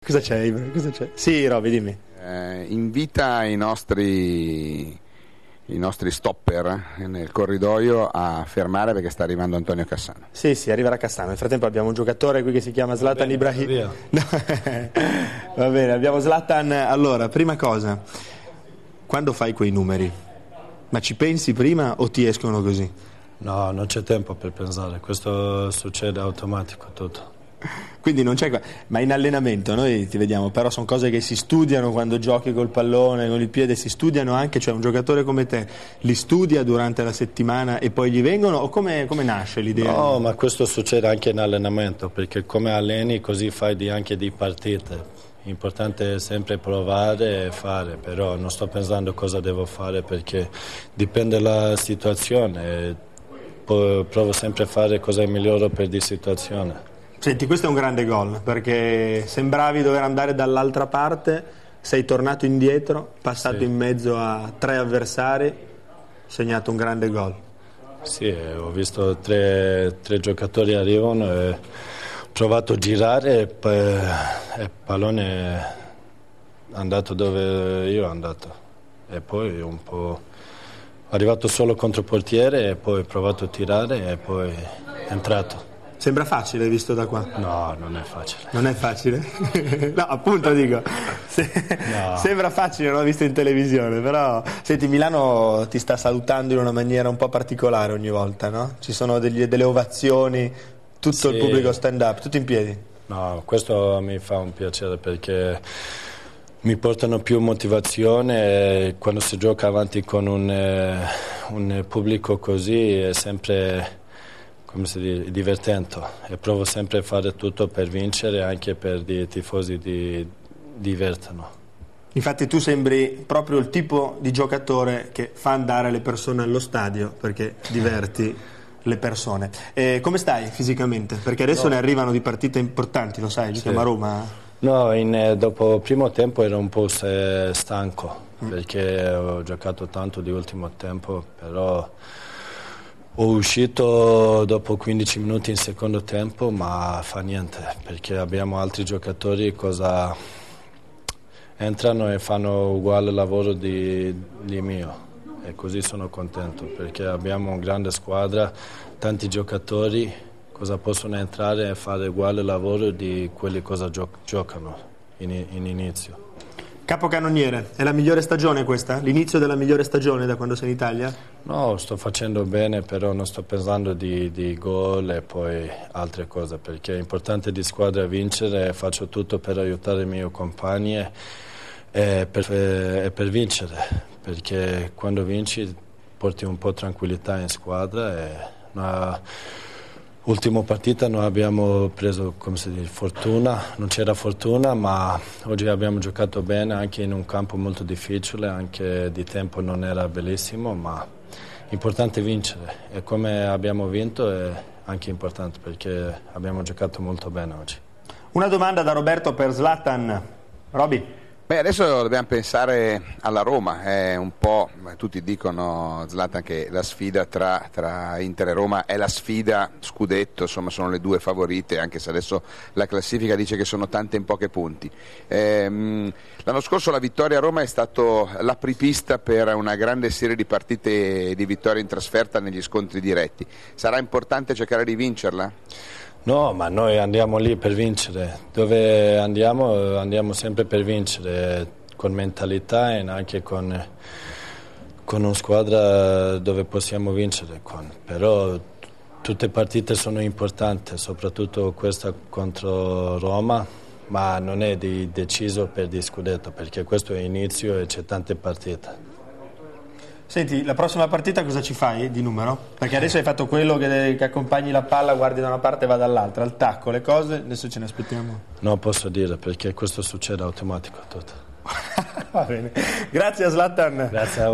Cosa c'è, Ibra? Cosa c'è? Sì, Roby, dimmi. Invita i nostri stopper nel corridoio a fermare perché sta arrivando Antonio Cassano. Sì, arriverà Cassano. Nel frattempo abbiamo un giocatore qui che si chiama Zlatan Ibrahimovic. No. Va bene, abbiamo Zlatan. Allora, prima cosa, quando fai quei numeri, ma ci pensi prima o ti escono così? No, non c'è tempo per pensare, questo succede automatico tutto. Quindi non c'è, ma in allenamento noi ti vediamo, però sono cose che si studiano quando giochi col pallone, con il piede, si studiano anche, cioè un giocatore come te li studia durante la settimana e poi gli vengono, o come nasce l'idea? No, ma questo succede anche in allenamento, perché come alleni così fai anche di partite. L'importante è sempre provare e fare, però non sto pensando cosa devo fare perché dipende dalla situazione, provo sempre a fare cosa è migliore per di situazione. Senti, questo è un grande gol, perché sembravi dover andare dall'altra parte, sei tornato indietro, passato in mezzo a 3 avversari, segnato un grande gol. Sì, ho visto tre giocatori arrivano e ho provato a girare e il pallone è andato dove io ho andato. E poi un po' arrivato solo contro il portiere e poi ho provato a tirare e poi è entrato. Sembra facile visto da qua? No, non è facile. Non è facile? No, appunto dico, no. Sembra facile, l'ho visto in televisione, però senti, Milano ti sta salutando in una maniera un po' particolare ogni volta, no? Ci sono delle ovazioni, tutto il pubblico stand up, tutto in piedi. No, questo mi fa un piacere perché mi portano più motivazione e quando si gioca avanti con un pubblico così è sempre, come si dice, divertente e provo sempre a fare tutto per vincere, anche per i tifosi divertono. Infatti tu sembri proprio il tipo di giocatore che fa andare le persone allo stadio perché diverti le persone. Come stai fisicamente? Perché adesso ne arrivano di partite importanti, lo sai, giochiamo a Roma. No, dopo il primo tempo ero un po' stanco perché ho giocato tanto di ultimo tempo, però ho uscito dopo 15 minuti in secondo tempo, ma fa niente, perché abbiamo altri giocatori cosa entrano e fanno uguale lavoro di mio e così sono contento, perché abbiamo una grande squadra, tanti giocatori cosa possono entrare e fare uguale lavoro di quelli cosa giocano in inizio. Capocannoniere, è la migliore stagione questa? L'inizio della migliore stagione da quando sei in Italia? No, sto facendo bene, però non sto pensando di gol e poi altre cose, perché è importante di squadra vincere e faccio tutto per aiutare i miei compagni e per vincere, perché quando vinci porti un po' tranquillità in squadra e ultima partita noi abbiamo preso, come si dice, fortuna, non c'era fortuna, ma oggi abbiamo giocato bene anche in un campo molto difficile, anche di tempo non era bellissimo, ma importante vincere e come abbiamo vinto è anche importante perché abbiamo giocato molto bene oggi. Una domanda da Roberto per Zlatan. Roby? Beh, adesso dobbiamo pensare alla Roma, è un po', tutti dicono Zlatan che la sfida tra Inter e Roma è la sfida scudetto, insomma sono le due favorite, anche se adesso la classifica dice che sono tante in pochi punti. L'anno scorso la vittoria a Roma è stato l'apripista per una grande serie di partite di vittoria in trasferta negli scontri diretti. Sarà importante cercare di vincerla? No, ma noi andiamo lì per vincere. Dove andiamo sempre per vincere, con mentalità e anche con una squadra dove possiamo vincere. Però tutte le partite sono importanti, soprattutto questa contro Roma, ma non è deciso per di scudetto, perché questo è inizio e c'è tante partite. Senti, la prossima partita cosa ci fai di numero? Perché adesso hai fatto quello che accompagni la palla, guardi da una parte e va dall'altra, al tacco, le cose, adesso ce ne aspettiamo. Non posso dire perché questo succede automatico tutto. Va bene, grazie a Zlatan. Grazie a voi.